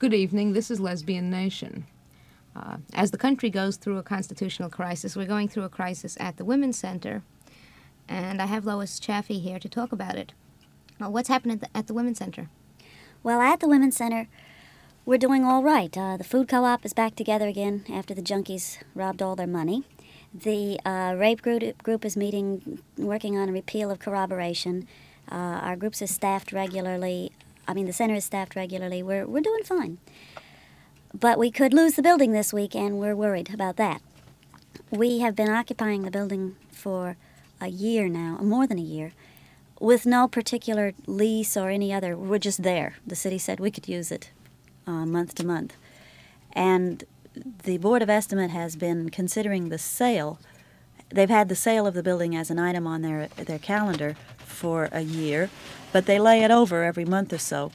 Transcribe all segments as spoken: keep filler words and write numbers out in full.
Good evening. This is Lesbian Nation. Uh, as the country goes through a constitutional crisis, we're going through a crisis at the Women's Center, and I have Lois Chaffee here to talk about it. Uh, what's happened at the, at the Women's Center? Well, at the Women's Center, we're doing all right. Uh, the food co-op is back together again after the junkies robbed all their money. The uh, rape group, group is meeting, working on a repeal of corroboration. Uh, our groups are staffed regularly. I mean, the center is staffed regularly. We're, we're doing fine. But we could lose the building this week, and we're worried about that. We have been occupying the building for a year now, more than a year, with no particular lease or any other. We're just there. The city said we could use it uh, month to month. And the Board of Estimate has been considering the sale. They've had the sale of the building as an item on their, their calendar for a year, but they lay it over every month or so.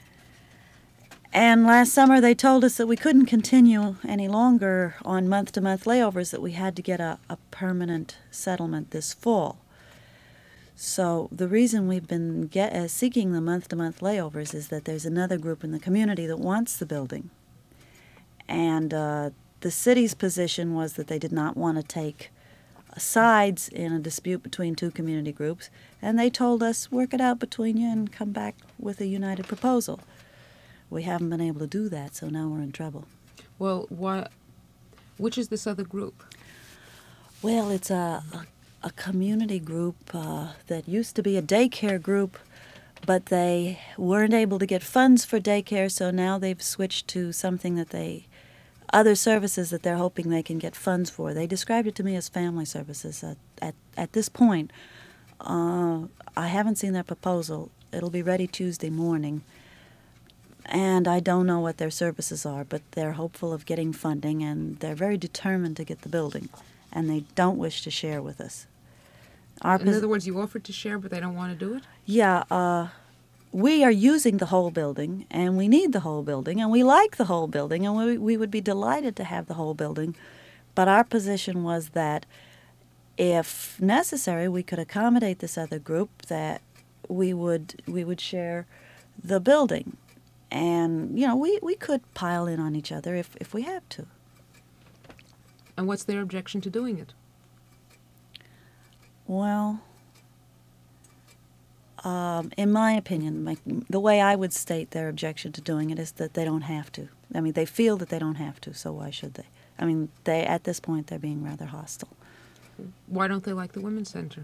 And last summer they told us that we couldn't continue any longer on month-to-month layovers, that we had to get a, a permanent settlement this fall. So the reason we've been get, uh, seeking the month-to-month layovers is that there's another group in the community that wants the building. And uh, the city's position was that they did not want to take sides in a dispute between two community groups, and they told us, work it out between you and come back with a united proposal. We haven't been able to do that, so now we're in trouble. Well, why, which is this other group? Well, it's a, a, a community group uh, that used to be a daycare group, but they weren't able to get funds for daycare, so now they've switched to something that they, other services that they're hoping they can get funds for. They described it to me as family services. At, at, at this point, uh, I haven't seen their proposal. It'll be ready Tuesday morning. And I don't know what their services are, but they're hopeful of getting funding, and they're very determined to get the building, and they don't wish to share with us. Our In pos- other words, you offered to share, but they don't want to do it? Yeah, uh, we are using the whole building, and we need the whole building, and we like the whole building, and we, we would be delighted to have the whole building. But our position was that if necessary, we could accommodate this other group, that we would we would share the building. And, you know, we, we could pile in on each other if, if we have to. And what's their objection to doing it? Well, um, in my opinion, my, the way I would state their objection to doing it is that they don't have to. I mean, they feel that they don't have to, so why should they? I mean, they at this point, they're being rather hostile. Why don't they like the Women's Center?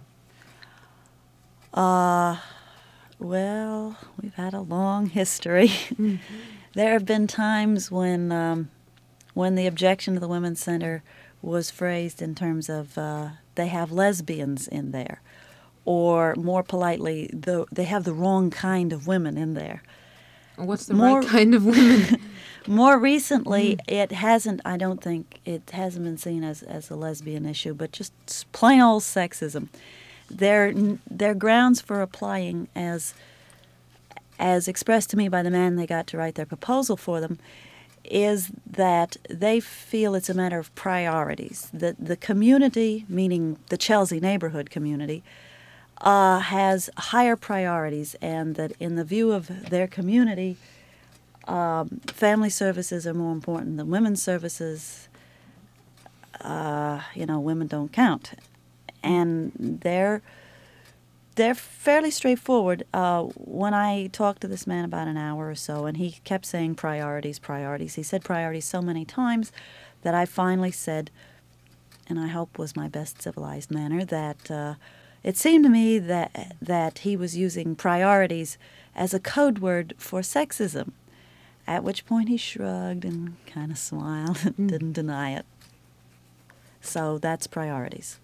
Uh... Well, we've had a long history. Mm-hmm. There have been times when um, when the objection to the Women's Center was phrased in terms of uh, they have lesbians in there, or more politely, the, they have the wrong kind of women in there. What's the more, right kind of women? More recently, mm. it hasn't, I don't think, it hasn't been seen as, as a lesbian issue, but just plain old sexism. Their their grounds for applying, as as expressed to me by the man they got to write their proposal for them, is that they feel it's a matter of priorities. That the community, meaning the Chelsea neighborhood community, uh, has higher priorities, and that in the view of their community, um, family services are more important than women's services. Uh, you know, women don't count. And they're they're fairly straightforward. Uh, when I talked to this man about an hour or so, and he kept saying priorities, priorities. He said priorities so many times that I finally said, and I hope was my best civilized manner, that uh, it seemed to me that that he was using priorities as a code word for sexism. At which point he shrugged and kind of smiled and mm. didn't deny it. So that's priorities.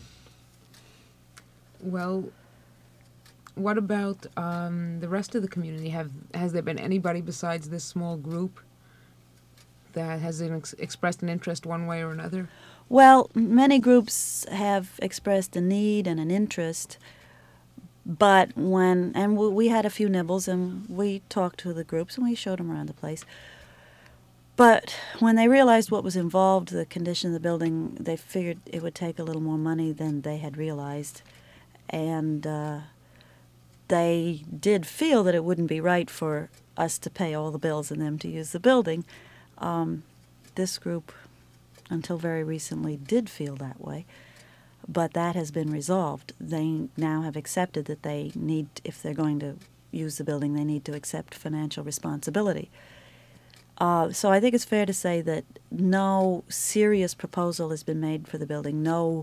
Well, what about um, the rest of the community? Have has there been anybody besides this small group that has ex- expressed an interest one way or another? Well, many groups have expressed a need and an interest, but when, and we, we had a few nibbles, and we talked to the groups, and we showed them around the place. But when they realized what was involved, the condition of the building, they figured it would take a little more money than they had realized. And uh, they did feel that it wouldn't be right for us to pay all the bills and them to use the building. Um, this group, until very recently, did feel that way, but that has been resolved. They now have accepted that they need, if they're going to use the building, they need to accept financial responsibility. Uh, so I think it's fair to say that no serious proposal has been made for the building. No,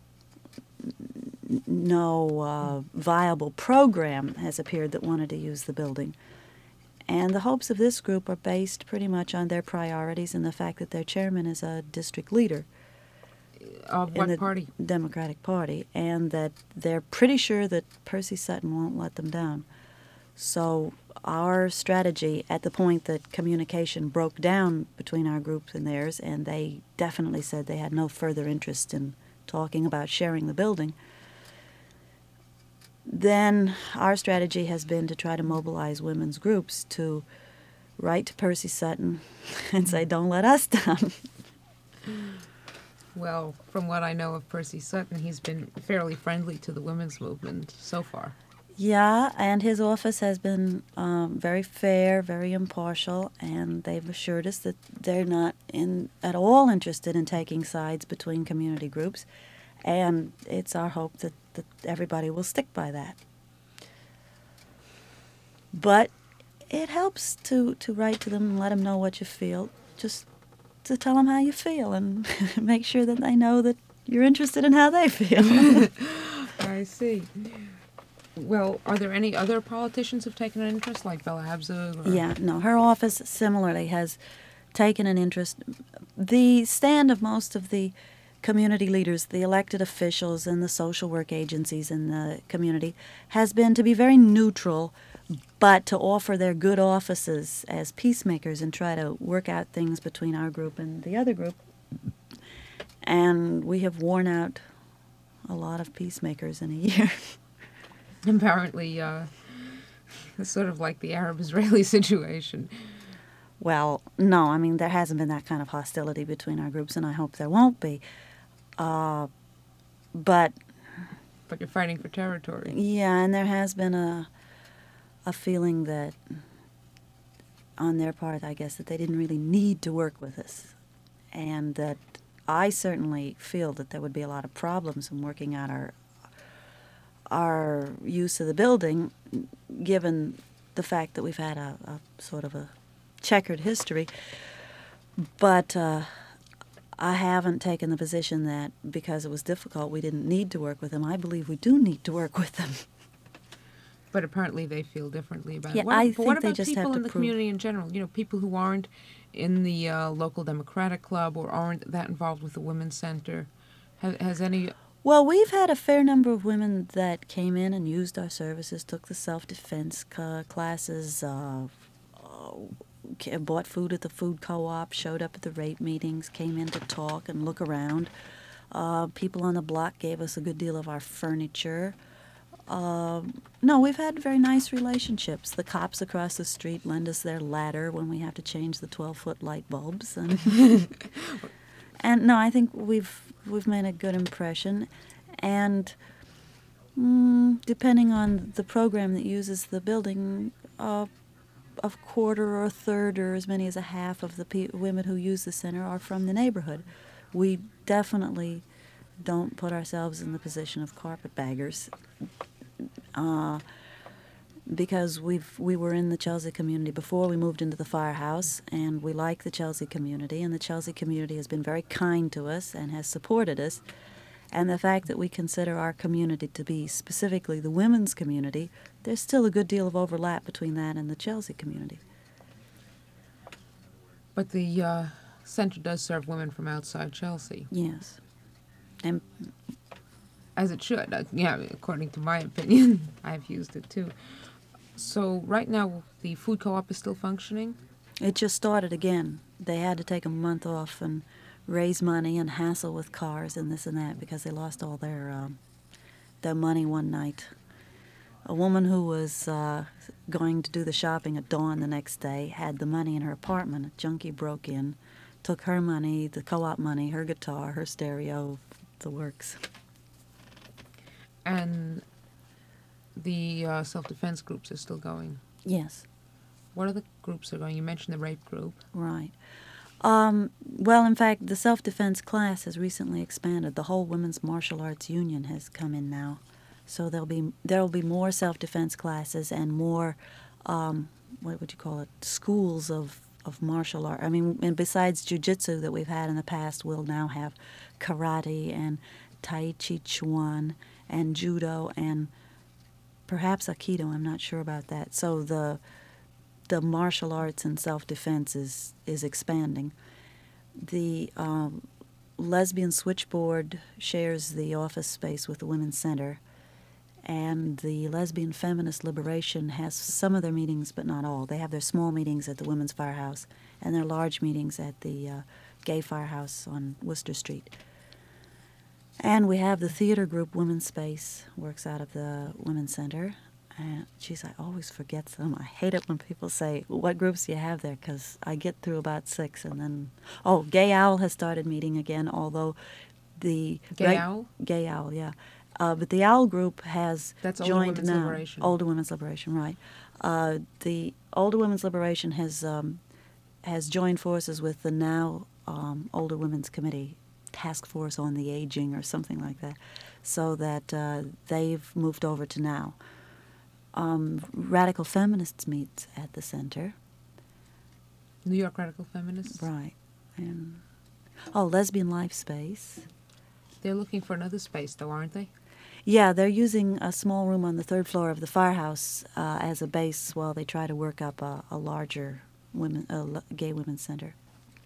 no uh, viable program has appeared that wanted to use the building. And the hopes of this group are based pretty much on their priorities and the fact that their chairman is a district leader Of in what the party? Democratic Party, and that they're pretty sure that Percy Sutton won't let them down. So our strategy, at the point that communication broke down between our groups and theirs, and they definitely said they had no further interest in talking about sharing the building, then our strategy has been to try to mobilize women's groups to write to Percy Sutton and say, don't let us down. Well, from what I know of Percy Sutton, he's been fairly friendly to the women's movement so far. Yeah, and his office has been um, very fair, very impartial, and they've assured us that they're not in at all interested in taking sides between community groups, and it's our hope that, that everybody will stick by that. But it helps to, to write to them and let them know what you feel, just to tell them how you feel and make sure that they know that you're interested in how they feel. I see. Well, are there any other politicians who've taken an interest, like Bella Abzug? Or... Yeah, no, her office similarly has taken an interest. The stand of most of the community leaders, the elected officials and the social work agencies in the community, has been to be very neutral, but to offer their good offices as peacemakers and try to work out things between our group and the other group. And we have worn out a lot of peacemakers in a year. Apparently, uh, it's sort of like the Arab-Israeli situation. Well, no, I mean, there hasn't been that kind of hostility between our groups, and I hope there won't be. Uh, but... But you're fighting for territory. Yeah, and there has been a, a feeling that, on their part, I guess, that they didn't really need to work with us. And that I certainly feel that there would be a lot of problems in working out our our use of the building, given the fact that we've had a, a sort of a checkered history. But uh, I haven't taken the position that because it was difficult we didn't need to work with them. I believe we do need to work with them. But apparently they feel differently about Yeah, it. What, I but think what they about just people have to in the prove- community in general? You know, people who aren't in the uh, local Democratic Club or aren't that involved with the Women's Center. Has, has any... Well, we've had a fair number of women that came in and used our services, took the self-defense ca- classes, uh, uh, bought food at the food co-op, showed up at the rape meetings, came in to talk and look around. Uh, people on the block gave us a good deal of our furniture. Uh, no, we've had very nice relationships. The cops across the street lend us their ladder when we have to change the twelve-foot light bulbs. And, and no, I think we've we've made a good impression. And mm, depending on the program that uses the building, uh, a quarter or a third or as many as a half of the pe- women who use the center are from the neighborhood. We definitely don't put ourselves in the position of carpetbaggers. Uh, because we've we were in the Chelsea community before we moved into the firehouse, and we like the Chelsea community, and the Chelsea community has been very kind to us and has supported us. And the fact that we consider our community to be specifically the women's community, there's still a good deal of overlap between that and the Chelsea community. But the uh, center does serve women from outside Chelsea. Yes. And As it should. Uh, yeah, according to my opinion. I've used it too. So right now, the food co-op is still functioning? it just started again. They had to take a month off and raise money and hassle with cars and this and that because they lost all their um, their money one night. A woman who was uh, going to do the shopping at dawn the next day had the money in her apartment. A junkie broke in, took her money, the co-op money, her guitar, her stereo, the works. And the uh, self-defense groups are still going. Yes. What other groups are going? You mentioned the rape group. Right. Um, well, in fact, the self-defense class has recently expanded. The whole Women's Martial Arts Union has come in now. So there'll be there'll be more self-defense classes and more, um, what would you call it, schools of, of martial art. I mean, and besides jiu-jitsu that we've had in the past, we'll now have karate and tai chi chuan and judo and perhaps aikido. I'm not sure about that. So the the martial arts and self-defense is, is expanding. The um, Lesbian Switchboard shares the office space with the Women's Center, and the Lesbian Feminist Liberation has some of their meetings, but not all. They have their small meetings at the Women's Firehouse and their large meetings at the uh, Gay Firehouse on Worcester Street. And we have the theater group Women's Space, works out of the Women's Center. And, geez, I always forget them. I hate it when people say, what groups do you have there? Because I get through about six and then... Oh, Gay Owl has started meeting again, although the... Gay right, Owl? Gay Owl, yeah. Uh, but the Owl group has That's Older joined Women's now. Liberation. Older Women's Liberation, right. Uh, the Older Women's Liberation has um, has joined forces with the now um, Older Women's Committee, Task Force on the Aging or something like that, so that uh, they've moved over to now. Um, Radical Feminists meet at the center. New York Radical Feminists. Right. And, oh, Lesbian Life Space. They're looking for another space, though, aren't they? Yeah, they're using a small room on the third floor of the firehouse uh, as a base while they try to work up a, a larger women, uh, l- gay women's center.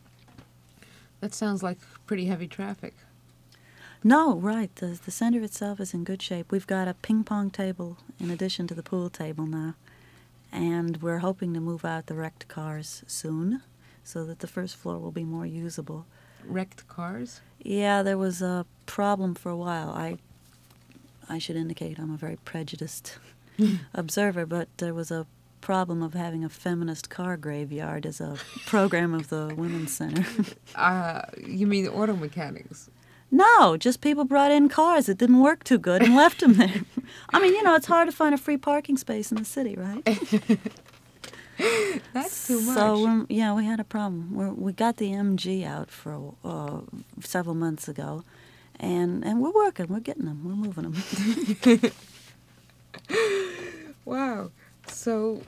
That sounds like pretty heavy traffic. No, right. The, the center itself is in good shape. We've got a ping pong table in addition to the pool table now. And we're hoping to move out the wrecked cars soon so that the first floor will be more usable. Wrecked cars? Yeah, there was a problem for a while. I I should indicate I'm a very prejudiced observer, but there was a problem of having a feminist car graveyard as a program of the Women's Center. Uh, you mean the auto mechanics? No, just people brought in cars that didn't work too good and left them there. I mean, you know, it's hard to find a free parking space in the city, right? That's too much. So, um, yeah, we had a problem. We're, we got the M G out for uh, several months ago, and, and we're working. We're getting them. We're moving them. Wow. So,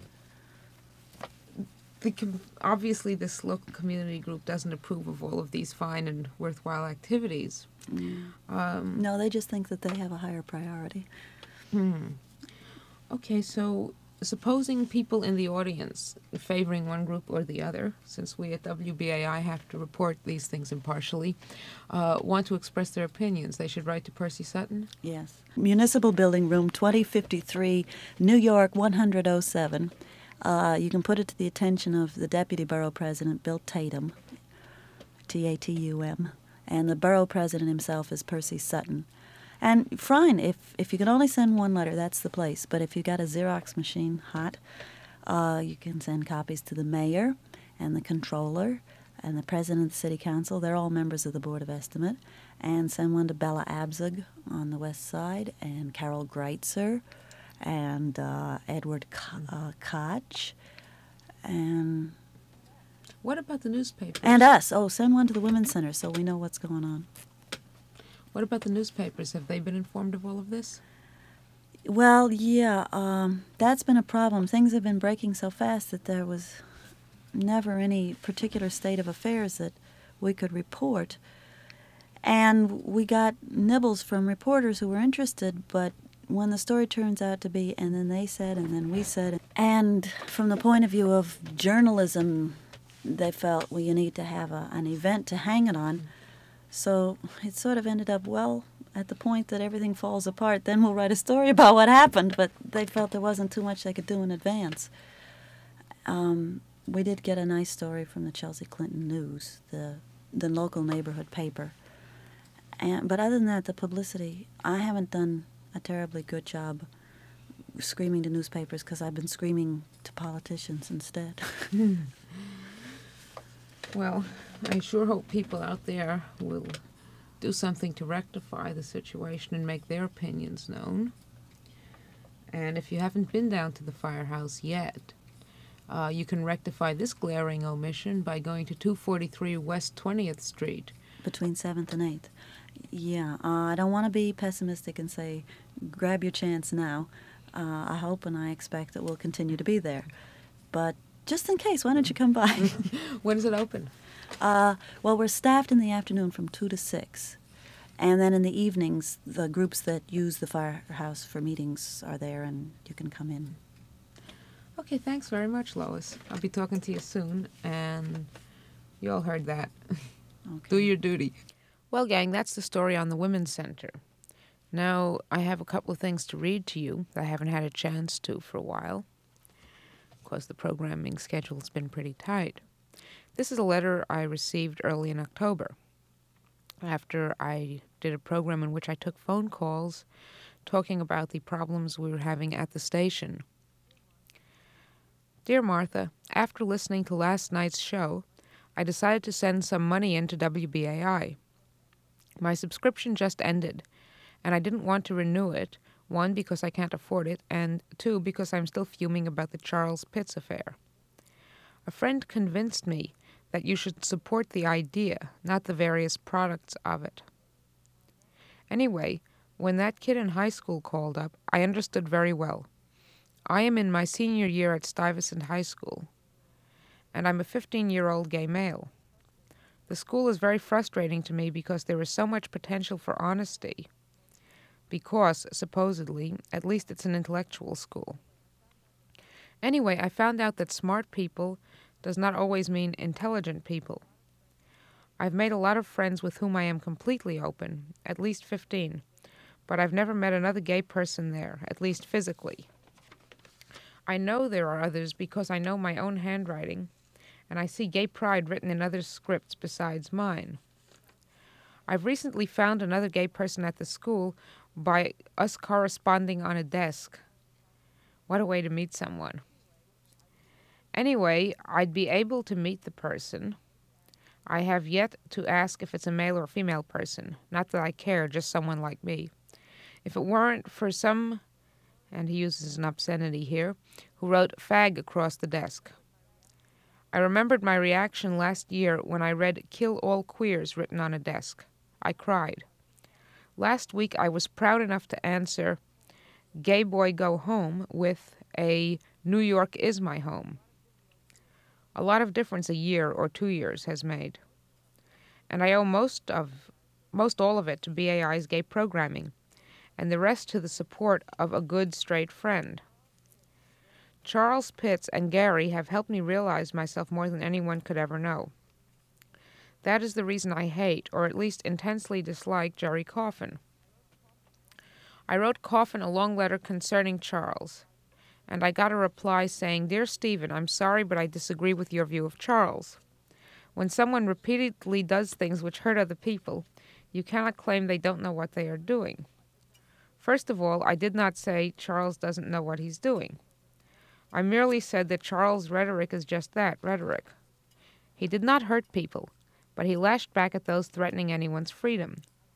the com- obviously this local community group doesn't approve of all of these fine and worthwhile activities. Um, No, they just think that they have a higher priority. hmm. Okay, so supposing people in the audience favoring one group or the other, since we at W B A I have to report these things impartially, uh, want to express their opinions, they should write to Percy Sutton? Yes. Municipal Building, Room twenty fifty-three, New York, one hundred oh seven. Uh, you can put it to the attention of the Deputy Borough President, Bill Tatum, T A T U M, and the Borough President himself is Percy Sutton. And fine, if, if you can only send one letter, that's the place. But if you've got a Xerox machine hot, uh, you can send copies to the mayor and the controller and the president of the city council. They're all members of the Board of Estimate. And send one to Bella Abzug on the west side and Carol Greitzer and uh, Edward Ko- uh, Koch and What about the newspapers? and us. Oh, send one to the Women's Center so we know what's going on. What about the newspapers? Have they been informed of all of this? Well, yeah, um, that's been a problem. Things have been breaking so fast that there was never any particular state of affairs that we could report. And we got nibbles from reporters who were interested, but when the story turns out to be, and then they said, and then we said, and from the point of view of journalism, they felt, well, you need to have a, an event to hang it on. So it sort of ended up, well, at the point that everything falls apart, then we'll write a story about what happened, but they felt there wasn't too much they could do in advance. Um, we did get a nice story from the Chelsea Clinton News, the the local neighborhood paper. And, but other than that, the publicity, I haven't done a terribly good job screaming to newspapers because I've been screaming to politicians instead. Well, I sure hope people out there will do something to rectify the situation and make their opinions known. And if you haven't been down to the firehouse yet, Uh, you can rectify this glaring omission by going to two forty-three West twentieth Street. Between seventh and eighth. Yeah, uh, I don't want to be pessimistic and say, grab your chance now. Uh, I hope and I expect that we'll continue to be there. But just in case, why don't you come by? When is it open? Uh, well, we're staffed in the afternoon from two to six. And then in the evenings, the groups that use the firehouse for meetings are there, and you can come in. Okay, thanks very much, Lois. I'll be talking to you soon, and you all heard that. Okay. Do your duty. Well, gang, that's the story on the Women's Center. Now, I have a couple of things to read to you that I haven't had a chance to for a while. Of course, the programming schedule's been pretty tight. This is a letter I received early in October, after I did a program in which I took phone calls talking about the problems we were having at the station. Dear Martha, after listening to last night's show, I decided to send some money into W B A I. My subscription just ended, and I didn't want to renew it, one, because I can't afford it, and two, because I'm still fuming about the Charles Pitts affair. A friend convinced me that you should support the idea, not the various products of it. Anyway, when that kid in high school called up, I understood very well. I am in my senior year at Stuyvesant High School, and I'm a fifteen-year-old gay male. The school is very frustrating to me because there is so much potential for honesty, because, supposedly, at least it's an intellectual school. Anyway, I found out that smart people does not always mean intelligent people. I've made a lot of friends with whom I am completely open, at least fifteen, but I've never met another gay person there, at least physically. I know there are others because I know my own handwriting, and I see gay pride written in other scripts besides mine. I've recently found another gay person at the school by us corresponding on a desk. What a way to meet someone. Anyway, I'd be able to meet the person. I have yet to ask if it's a male or female person. Not that I care, just someone like me. If it weren't for some, and he uses an obscenity here, who wrote fag across the desk. I remembered my reaction last year when I read Kill All Queers written on a desk. I cried. Last week I was proud enough to answer Gay Boy Go Home with a New York is my home. A lot of difference a year or two years has made. And I owe most of, most all of it to B A I's gay programming, and the rest to the support of a good straight friend. Charles Pitts and Gary have helped me realize myself more than anyone could ever know. That is the reason I hate, or at least intensely dislike, Jerry Coffin. I wrote Coffin a long letter concerning Charles, and I got a reply saying, Dear Stephen, I'm sorry, but I disagree with your view of Charles. When someone repeatedly does things which hurt other people, you cannot claim they don't know what they are doing. First of all, I did not say Charles doesn't know what he's doing. I merely said that Charles' rhetoric is just that, rhetoric. He did not hurt people, but he lashed back at those threatening anyone's freedom.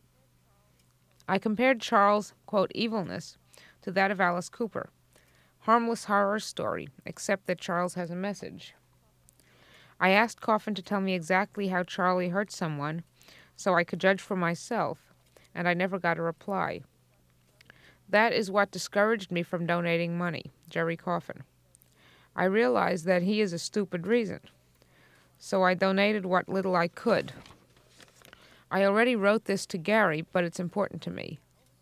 I compared Charles' quote, evilness to that of Alice Cooper. Harmless horror story, except that Charles has a message. I asked Coffin to tell me exactly how Charlie hurt someone so I could judge for myself, and I never got a reply. That is what discouraged me from donating money, Jerry Coffin. I realized that he is a stupid reason, so I donated what little I could. I already wrote this to Gary, but it's important to me.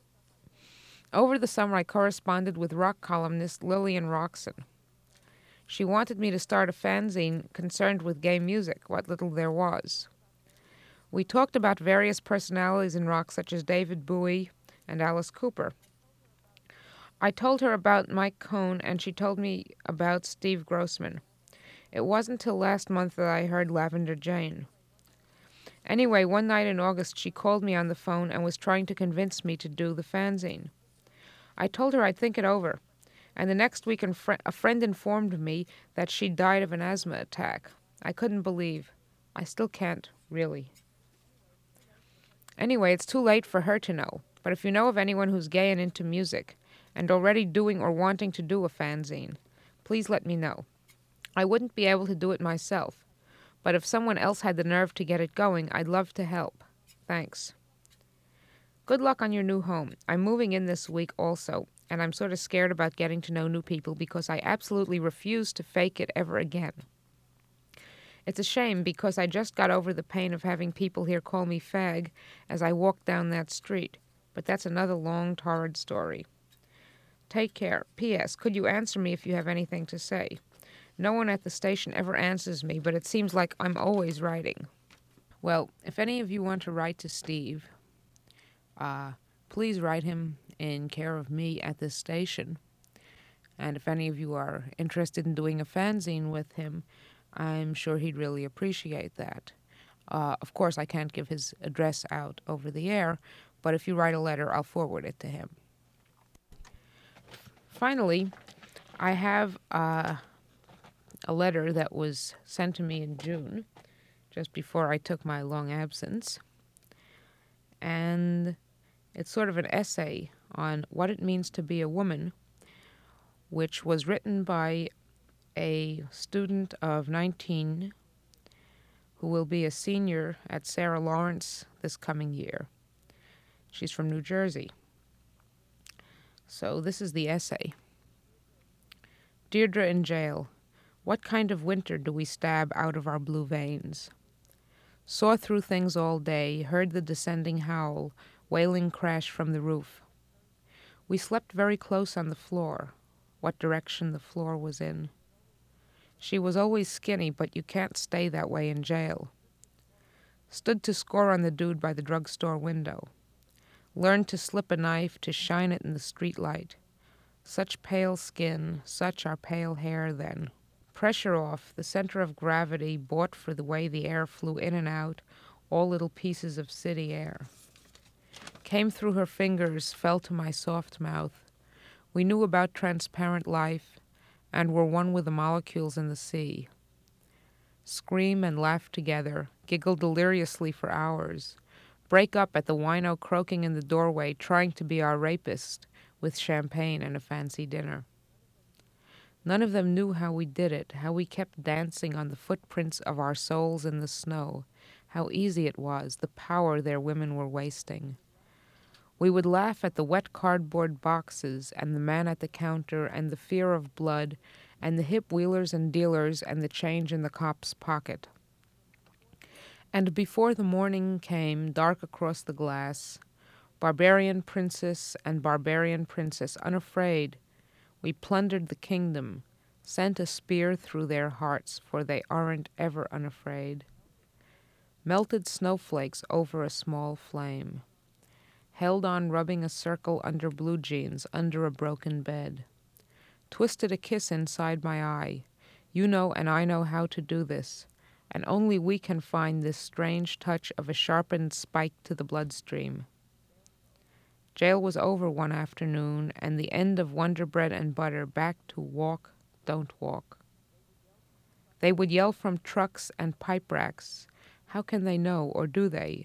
Over the summer, I corresponded with rock columnist Lillian Roxon. She wanted me to start a fanzine concerned with gay music, what little there was. We talked about various personalities in rock, such as David Bowie and Alice Cooper. I told her about Mike Cohn, and she told me about Steve Grossman. It wasn't till last month that I heard Lavender Jane. Anyway, one night in August, she called me on the phone and was trying to convince me to do the fanzine. I told her I'd think it over, and the next week a friend informed me that she died of an asthma attack. I couldn't believe. I still can't, really. Anyway, it's too late for her to know, but if you know of anyone who's gay and into music, and already doing or wanting to do a fanzine, please let me know. I wouldn't be able to do it myself, but if someone else had the nerve to get it going, I'd love to help. Thanks. Good luck on your new home. I'm moving in this week also, and I'm sort of scared about getting to know new people because I absolutely refuse to fake it ever again. It's a shame because I just got over the pain of having people here call me fag as I walked down that street, but that's another long, torrid story. Take care. P S. Could you answer me if you have anything to say? No one at the station ever answers me, but it seems like I'm always writing. Well, if any of you want to write to Steve, uh, please write him in care of me at this station. And if any of you are interested in doing a fanzine with him, I'm sure he'd really appreciate that. Uh, of course, I can't give his address out over the air, but if you write a letter, I'll forward it to him. Finally, I have uh, a letter that was sent to me in June, just before I took my long absence. And it's sort of an essay on what it means to be a woman, which was written by a student of nineteen who will be a senior at Sarah Lawrence this coming year. She's from New Jersey. So this is the essay. Deirdre in jail. What kind of winter do we stab out of our blue veins? Saw through things all day, heard the descending howl, wailing crash from the roof. We slept very close on the floor, what direction the floor was in. She was always skinny, but you can't stay that way in jail. Stood to score on the dude by the drugstore window. Learned to slip a knife, to shine it in the streetlight. Such pale skin, such our pale hair then. Pressure off, the center of gravity bought for the way the air flew in and out, all little pieces of city air. Came through her fingers, fell to my soft mouth. We knew about transparent life, and were one with the molecules in the sea. Scream and laugh together, giggle deliriously for hours, break up at the wino croaking in the doorway, trying to be our rapist, with champagne and a fancy dinner. None of them knew how we did it, how we kept dancing on the footprints of our souls in the snow, how easy it was, the power their women were wasting. We would laugh at the wet cardboard boxes and the man at the counter and the fear of blood and the hip wheelers and dealers and the change in the cop's pocket. And before the morning came, dark across the glass, barbarian princess and barbarian princess, unafraid, we plundered the kingdom, sent a spear through their hearts, for they aren't ever unafraid. Melted snowflakes over a small flame. Held on rubbing a circle under blue jeans, under a broken bed. Twisted a kiss inside my eye. You know and I know how to do this, and only we can find this strange touch of a sharpened spike to the bloodstream. Jail was over one afternoon, and the end of Wonder Bread and Butter, back to walk, don't walk. They would yell from trucks and pipe racks. How can they know, or do they?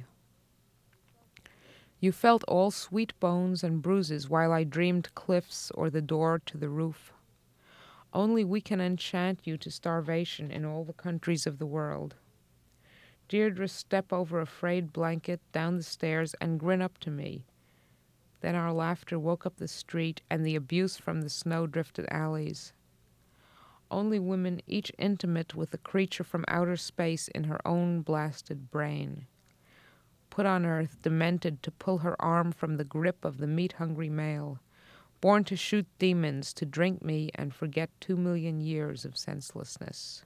You felt all sweet bones and bruises while I dreamed cliffs or the door to the roof. Only we can enchant you to starvation in all the countries of the world. Deirdre step over a frayed blanket down the stairs and grin up to me. Then our laughter woke up the street and the abuse from the snow-drifted alleys. Only women, each intimate with a creature from outer space in her own blasted brain. Put on earth, demented to pull her arm from the grip of the meat-hungry male, born to shoot demons, to drink me and forget two million years of senselessness.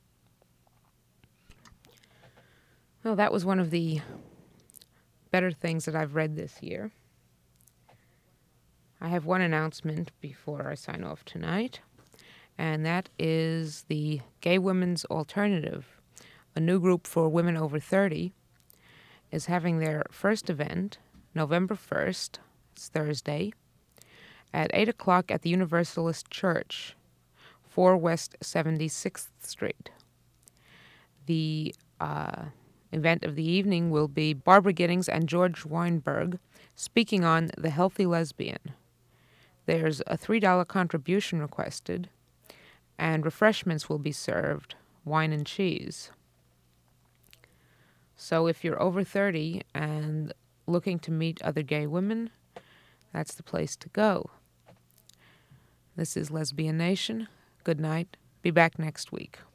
Well, that was one of the better things that I've read this year. I have one announcement before I sign off tonight, and that is the Gay Women's Alternative, a new group for women over thirty, is having their first event November first, it's Thursday, at eight o'clock at the Universalist Church, four West seventy-sixth Street. The uh, event of the evening will be Barbara Giddings and George Weinberg speaking on The Healthy Lesbian. There's a three dollars contribution requested, and refreshments will be served, wine and cheese. So if you're over thirty and looking to meet other gay women, that's the place to go. This is Lesbian Nation. Good night. Be back next week.